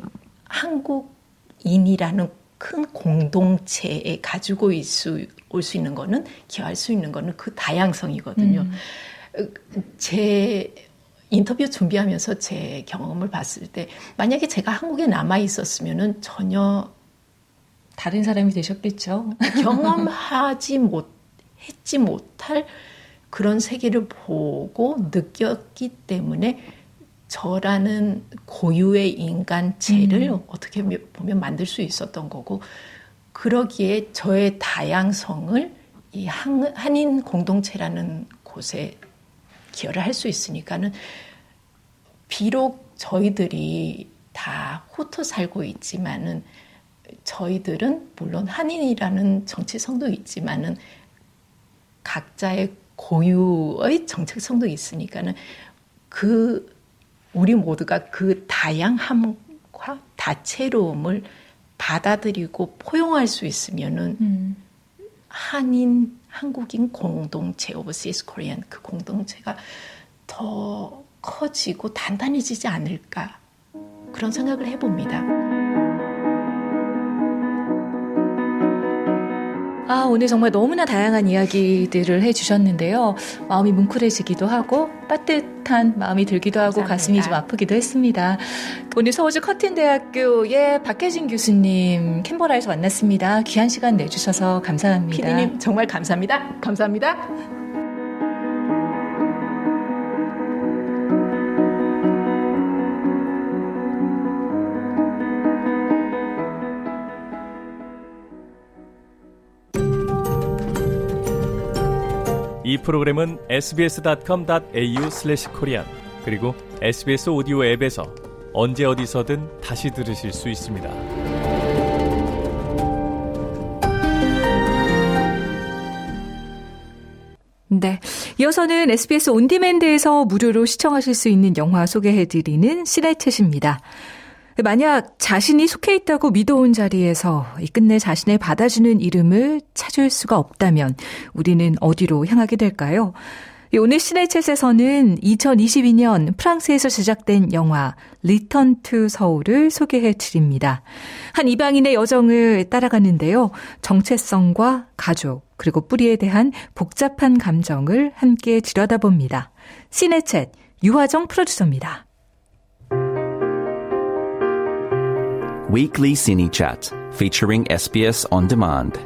한국인이라는 큰 공동체에 가지고 올 수 있는 거는 기여할 수 있는 거는 그 다양성이거든요. 제 인터뷰 준비하면서 제 경험을 봤을 때 만약에 제가 한국에 남아 있었으면은 전혀 다른 사람이 되셨겠죠. 경험했지 못할 그런 세계를 보고 느꼈기 때문에 저라는 고유의 인간체를 어떻게 보면 만들 수 있었던 거고 그러기에 저의 다양성을 이 한인 공동체라는 곳에 기여를 할 수 있으니까는 비록 저희들이 다 흩어 살고 있지만은 저희들은 물론 한인이라는 정체성도 있지만은 각자의 고유의 정체성도 있으니까는 우리 모두가 그 다양함과 다채로움을 받아들이고 포용할 수 있으면은 한국인 공동체, Overseas Korean 그 공동체가 더 커지고 단단해지지 않을까 그런 생각을 해봅니다. 오늘 정말 너무나 다양한 이야기들을 해주셨는데요. 마음이 뭉클해지기도 하고 따뜻한 마음이 들기도 하고 감사합니다. 가슴이 좀 아프기도 했습니다. 오늘 서울주 커튼대학교의 박혜진 교수님 캔버라에서 만났습니다. 귀한 시간 내주셔서 감사합니다. PD님 정말 감사합니다. 감사합니다. 이 프로그램은 sbs.com.au/korean 그리고 SBS 오디오 앱에서 언제 어디서든 다시 들으실 수 있습니다. 네, 이어서는 SBS 온디맨드에서 무료로 시청하실 수 있는 영화 소개해드리는 시네챗입니다. 만약 자신이 속해 있다고 믿어온 자리에서 끝내 자신을 받아주는 이름을 찾을 수가 없다면 우리는 어디로 향하게 될까요? 오늘 시네챗에서는 2022년 프랑스에서 제작된 영화 리턴 투 서울을 소개해 드립니다. 한 이방인의 여정을 따라가는데요. 정체성과 가족 그리고 뿌리에 대한 복잡한 감정을 함께 들여다봅니다. 시네챗 유화정 프로듀서입니다. Weekly Cine Chat, featuring SBS On Demand.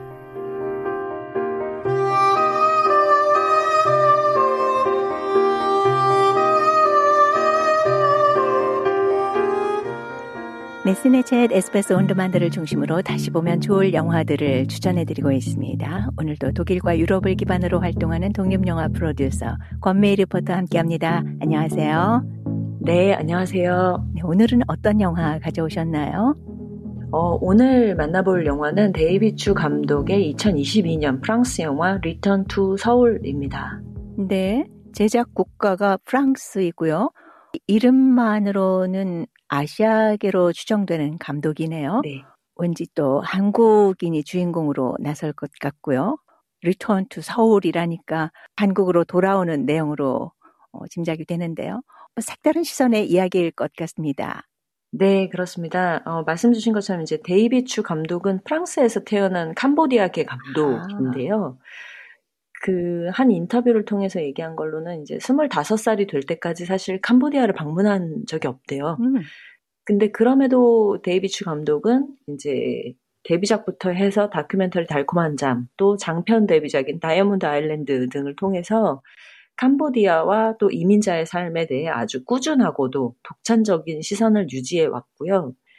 네, 시네챗 SBS 온드만드를 중심으로 다시 보면 좋을 영화들을 추천해드리고 있습니다. 오늘도 독일과 유럽을 기반으로 활동하는 독립영화 프로듀서 권메이 리포터와 함께합니다. 안녕하세요. 네, 안녕하세요. 네, 오늘은 어떤 영화 가져오셨나요? 오늘 만나볼 영화는 데이비드 추 감독의 2022년 프랑스 영화 리턴 투 서울입니다. 네, 제작 국가가 프랑스이고요. 이름만으로는 아시아계로 추정되는 감독이네요. 네. 왠지 또 한국인이 주인공으로 나설 것 같고요. 리턴 투 서울이라니까 한국으로 돌아오는 내용으로 짐작이 되는데요. 색다른 시선의 이야기일 것 같습니다. 네, 그렇습니다. 말씀 주신 것처럼 이제 데이비드 추 감독은 프랑스에서 태어난 캄보디아계 감독인데요. 그 한 인터뷰를 통해서 얘기한 걸로는 이제 25살이 될 때까지 사실 캄보디아를 방문한 적이 없대요. 근데 그럼에도 데이비드 추 감독은 이제 데뷔작부터 해서 다큐멘터리 달콤한 잠, 또 장편 데뷔작인 다이아몬드 아일랜드 등을 통해서 캄보디아와 또 이민자의 삶에 대해 아주 꾸준하고도 독창적인 시선을 유지해 왔고요.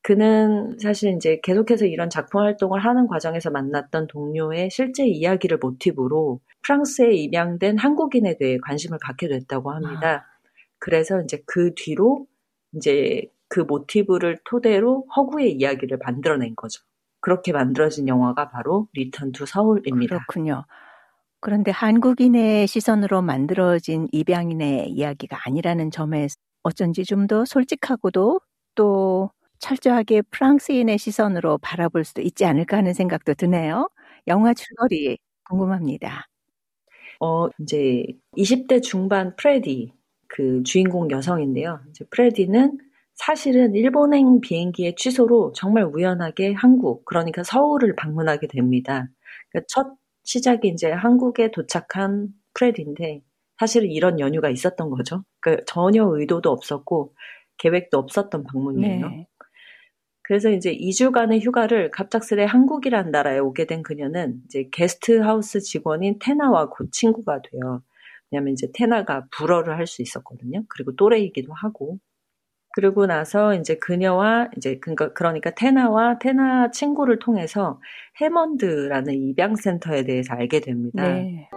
그는 사실 이제 계속해서 이런 작품 활동을 하는 과정에서 만났던 동료의 실제 이야기를 모티브로 프랑스에 입양된 한국인에 대해 관심을 갖게 됐다고 합니다. 그래서 이제 그 뒤로 이제 그 모티브를 토대로 허구의 이야기를 만들어낸 거죠. 그렇게 만들어진 영화가 바로 리턴 투 서울입니다. 그렇군요. 그런데 한국인의 시선으로 만들어진 입양인의 이야기가 아니라는 점에 어쩐지 좀 더 솔직하고도 또 철저하게 프랑스인의 시선으로 바라볼 수도 있지 않을까 하는 생각도 드네요. 영화 줄거리 궁금합니다. 이제 20대 중반 프레디, 그 주인공 여성인데요. 이제 프레디는 사실은 일본행 비행기의 취소로 정말 우연하게 한국, 그러니까 서울을 방문하게 됩니다. 그러니까 첫 시작이 이제 한국에 도착한 프레디인데 사실은 이런 연유가 있었던 거죠. 그러니까 전혀 의도도 없었고 계획도 없었던 방문이에요. 네. 그래서 이제 2주간의 휴가를 갑작스레 한국이라는 나라에 오게 된 그녀는 이제 게스트하우스 직원인 테나와 곧 친구가 돼요. 왜냐하면 이제 테나가 불어를 할 수 있었거든요. 그리고 또래이기도 하고. 그러고 나서 이제 그녀와 이제 그러니까 테나와 테나 친구를 통해서 해먼드라는 입양센터에 대해서 알게 됩니다. 네.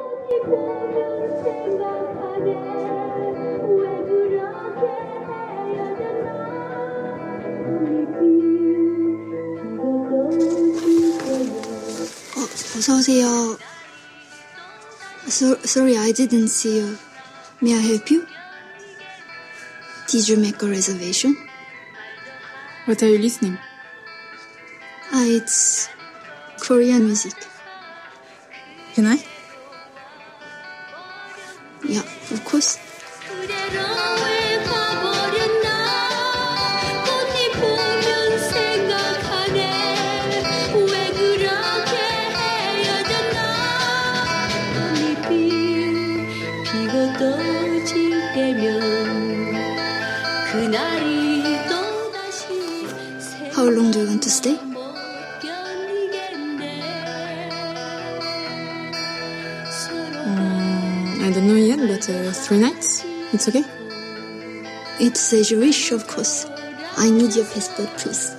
어서 오세요. Sorry, I didn't see you. May I help you? Did you make a reservation? What are you listening? It's Korean music. Can I? Yeah, of course. How long do you want to stay? I don't know yet, but 3 nights? It's okay? It's as you wish, of course. I need your passport, please.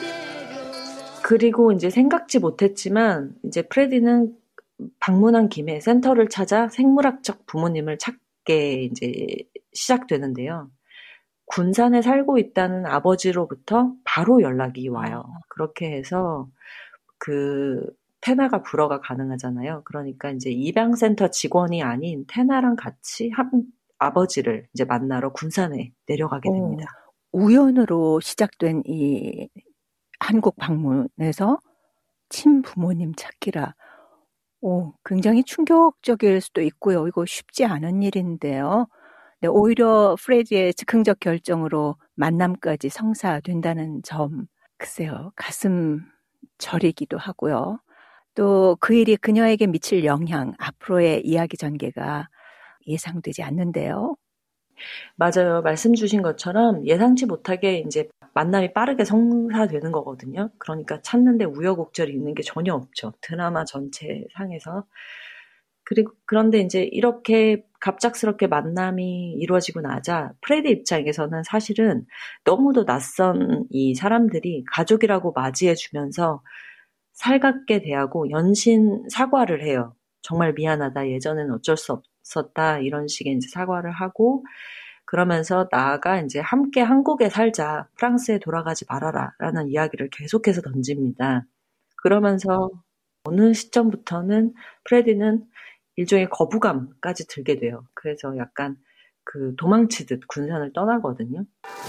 그리고 이제 생각지 못했지만 이제 프레디는 방문한 김에 센터를 찾아 생물학적 부모님을 찾게 이제 시작되는데요. 군산에 살고 있다는 아버지로부터 바로 연락이 와요. 그렇게 해서 그 테나가 불어가 가능하잖아요. 그러니까 이제 입양센터 직원이 아닌 테나랑 같이 아버지를 이제 만나러 군산에 내려가게 됩니다. 우연으로 시작된 이 한국 방문에서 친부모님 찾기라. 굉장히 충격적일 수도 있고요. 이거 쉽지 않은 일인데요. 네, 오히려 프레디의 즉흥적 결정으로 만남까지 성사된다는 점, 글쎄요, 가슴 저리기도 하고요. 또 그 일이 그녀에게 미칠 영향, 앞으로의 이야기 전개가 예상되지 않는데요. 맞아요. 말씀 주신 것처럼 예상치 못하게 이제 만남이 빠르게 성사되는 거거든요. 그러니까 찾는데 우여곡절이 있는 게 전혀 없죠. 드라마 전체 상에서. 그런데 이제 이렇게 갑작스럽게 만남이 이루어지고 나자 프레디 입장에서는 사실은 너무도 낯선 이 사람들이 가족이라고 맞이해 주면서 살갑게 대하고 연신 사과를 해요. 정말 미안하다. 예전에는 어쩔 수 없었다. 이런 식의 이제 사과를 하고 그러면서 나아가 이제 함께 한국에 살자. 프랑스에 돌아가지 말아라. 라는 이야기를 계속해서 던집니다. 그러면서 어느 시점부터는 프레디는 일종의 거부감까지 들게 돼요. 그래서 약간 그 도망치듯 군산을 떠나거든요.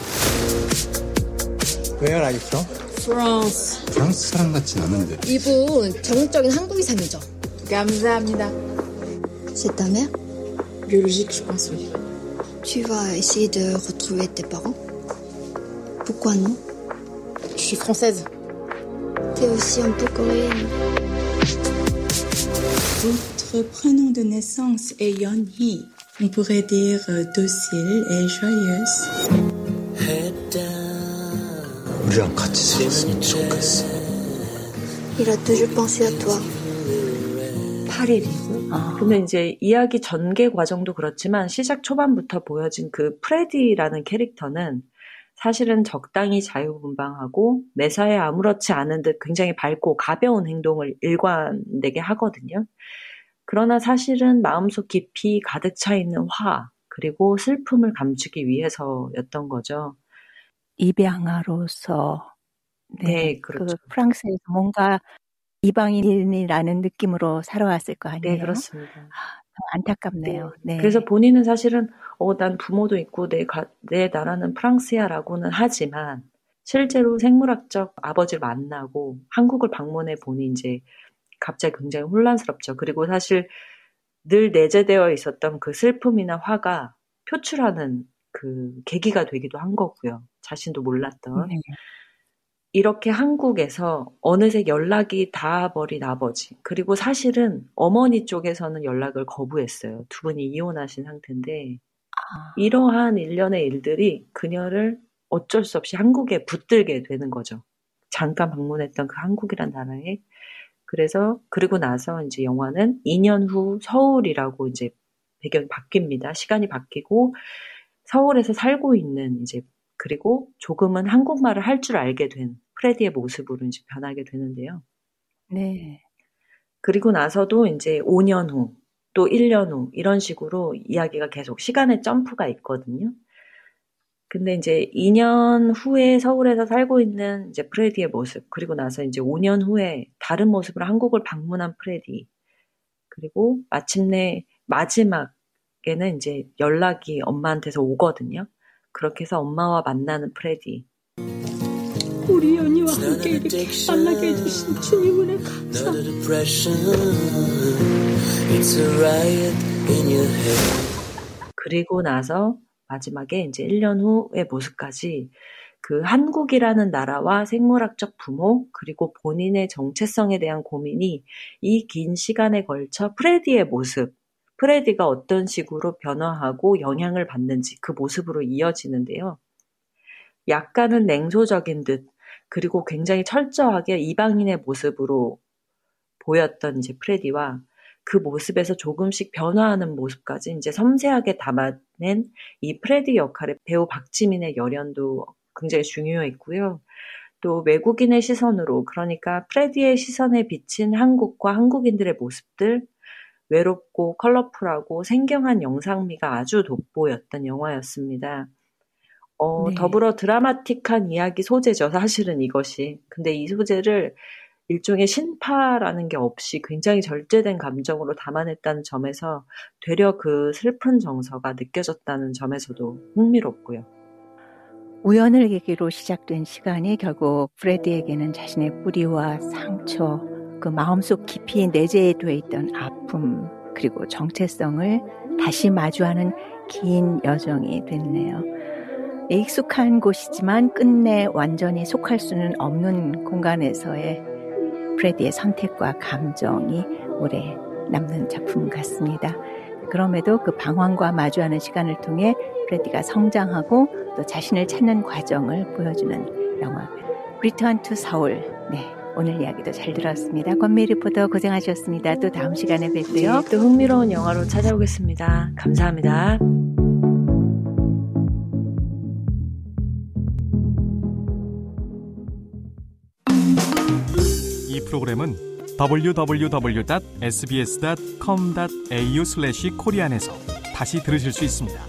Where are you from? France. 프랑스 사람 같진 않은데. 이분 전형적인 한국이삼이죠. 감사합니다. C'est ta mère? Biologique, je pense, oui. Tu vas essayer de retrouver tes parents? Pourquoi non? Je suis française. T'es aussi un peu coréenne. Votre prénom de naissance est Yeon-hee. On pourrait dire docile et joyeuse. 우리랑 같이 살았으면 좋겠어. Il a toujours pensé à toi. 8일이고. 근데 이제 이야기 전개 과정도 그렇지만 시작 초반부터 보여진 그 프레디라는 캐릭터는 사실은 적당히 자유분방하고 매사에 아무렇지 않은 듯 굉장히 밝고 가벼운 행동을 일관되게 하거든요. 그러나 사실은 마음속 깊이 가득 차 있는 화 그리고 슬픔을 감추기 위해서였던 거죠. 입양아로서 네, 그렇죠. 그 프랑스에서 뭔가 이방인이라는 느낌으로 살아왔을 거 아니에요? 네, 그렇습니다. 안타깝네요. 네. 그래서 본인은 사실은 난 부모도 있고 내 나라는 프랑스야라고는 하지만 실제로 생물학적 아버지를 만나고 한국을 방문해 보니 이제 갑자기 굉장히 혼란스럽죠. 그리고 사실 늘 내재되어 있었던 그 슬픔이나 화가 표출하는 그 계기가 되기도 한 거고요. 자신도 몰랐던. 네. 이렇게 한국에서 어느새 연락이 닿아버린 아버지, 그리고 사실은 어머니 쪽에서는 연락을 거부했어요. 두 분이 이혼하신 상태인데 이러한 일련의 일들이 그녀를 어쩔 수 없이 한국에 붙들게 되는 거죠. 잠깐 방문했던 그 한국이란 나라에. 그리고 나서 이제 영화는 2년 후 서울이라고 이제 배경이 바뀝니다. 시간이 바뀌고 서울에서 살고 있는 이제 그리고 조금은 한국말을 할 줄 알게 된 프레디의 모습으로 이제 변하게 되는데요. 네. 그리고 나서도 이제 5년 후, 또 1년 후, 이런 식으로 이야기가 계속 시간의 점프가 있거든요. 근데 이제 2년 후에 서울에서 살고 있는 이제 프레디의 모습, 그리고 나서 이제 5년 후에 다른 모습으로 한국을 방문한 프레디, 그리고 마침내 마지막에는 이제 연락이 엄마한테서 오거든요. 그렇게 해서 엄마와 만나는 프레디. 우리 연희와 함께 이렇게 만나게 해주신 주님은혜 감사합니다. 그리고 나서 마지막에 이제 1년 후의 모습까지 그 한국이라는 나라와 생물학적 부모 그리고 본인의 정체성에 대한 고민이 이 긴 시간에 걸쳐 프레디의 모습, 프레디가 어떤 식으로 변화하고 영향을 받는지 그 모습으로 이어지는데요. 약간은 냉소적인 듯 그리고 굉장히 철저하게 이방인의 모습으로 보였던 이제 프레디와 그 모습에서 조금씩 변화하는 모습까지 이제 섬세하게 담아낸 이 프레디 역할의 배우 박지민의 열연도 굉장히 중요했고요. 또 외국인의 시선으로 그러니까 프레디의 시선에 비친 한국과 한국인들의 모습들 외롭고 컬러풀하고 생경한 영상미가 아주 돋보였던 영화였습니다. 네. 더불어 드라마틱한 이야기 소재죠. 사실은 이것이. 근데 이 소재를 일종의 신파라는 게 없이 굉장히 절제된 감정으로 담아냈다는 점에서 되려 그 슬픈 정서가 느껴졌다는 점에서도 흥미롭고요. 우연을 계기로 시작된 시간이 결국 프레디에게는 자신의 뿌리와 상처, 그 마음속 깊이 내재되어 있던 아픔, 그리고 정체성을 다시 마주하는 긴 여정이 됐네요. 익숙한 곳이지만 끝내 완전히 속할 수는 없는 공간에서의 프레디의 선택과 감정이 오래 남는 작품 같습니다. 그럼에도 그 방황과 마주하는 시간을 통해 프레디가 성장하고 또 자신을 찾는 과정을 보여주는 영화 Return to Seoul. 네, 오늘 이야기도 잘 들었습니다. 권미 리포터 고생하셨습니다. 또 다음 시간에 뵙고요. 네, 또 흥미로운 영화로 찾아오겠습니다. 감사합니다. 이 프로그램은 www.sbs.com.au/korean에서 다시 들으실 수 있습니다.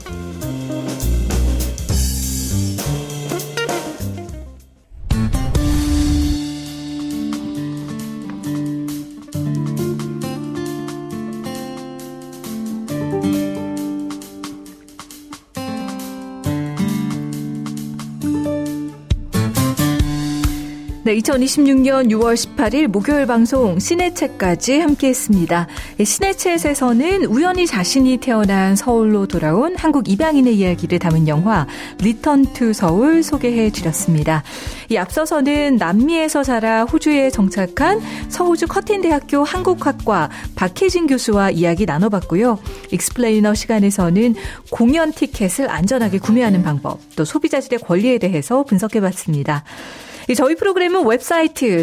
네, 2026년 6월 18일 목요일 방송 시네챗까지 함께했습니다. 시네챗에서는 우연히 자신이 태어난 서울로 돌아온 한국 입양인의 이야기를 담은 영화 리턴 투 서울 소개해드렸습니다. 이 앞서서는 남미에서 자라 호주에 정착한 서호주 커틴대학교 한국학과 박혜진 교수와 이야기 나눠봤고요. 익스플레이너 시간에서는 공연 티켓을 안전하게 구매하는 방법, 또 소비자들의 권리에 대해서 분석해봤습니다. 저희 프로그램은 웹사이트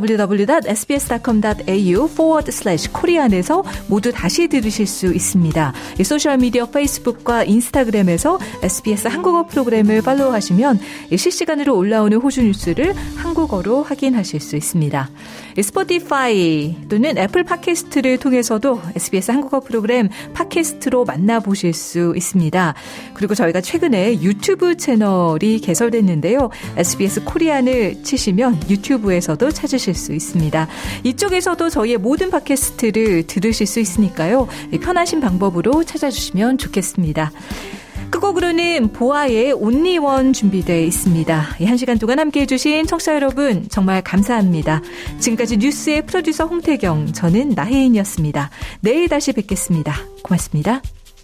www.sbs.com.au/korean에서 모두 다시 들으실 수 있습니다. 소셜미디어 페이스북과 인스타그램에서 SBS 한국어 프로그램을 팔로우하시면 실시간으로 올라오는 호주 뉴스를 한국어로 확인하실 수 있습니다. 스포티파이 또는 애플 팟캐스트를 통해서도 SBS 한국어 프로그램 팟캐스트로 만나보실 수 있습니다. 그리고 저희가 최근에 유튜브 채널이 개설됐는데요. SBS 코리안을 치시면 유튜브에서도 찾으실 수 있습니다. 이쪽에서도 저희의 모든 팟캐스트를 들으실 수 있으니까요. 편하신 방법으로 찾아주시면 좋겠습니다. 끝곡으로는 보아의 Only One 준비되어 있습니다. 1시간 동안 함께해 주신 청취자 여러분 정말 감사합니다. 지금까지 뉴스의 프로듀서 홍태경, 저는 나혜인이었습니다. 내일 다시 뵙겠습니다. 고맙습니다.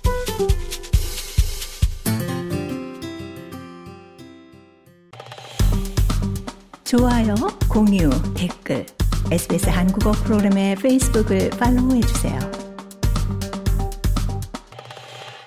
좋아요, 공유, 댓글, SBS 한국어 프로그램의 페이스북을 팔로우해 주세요.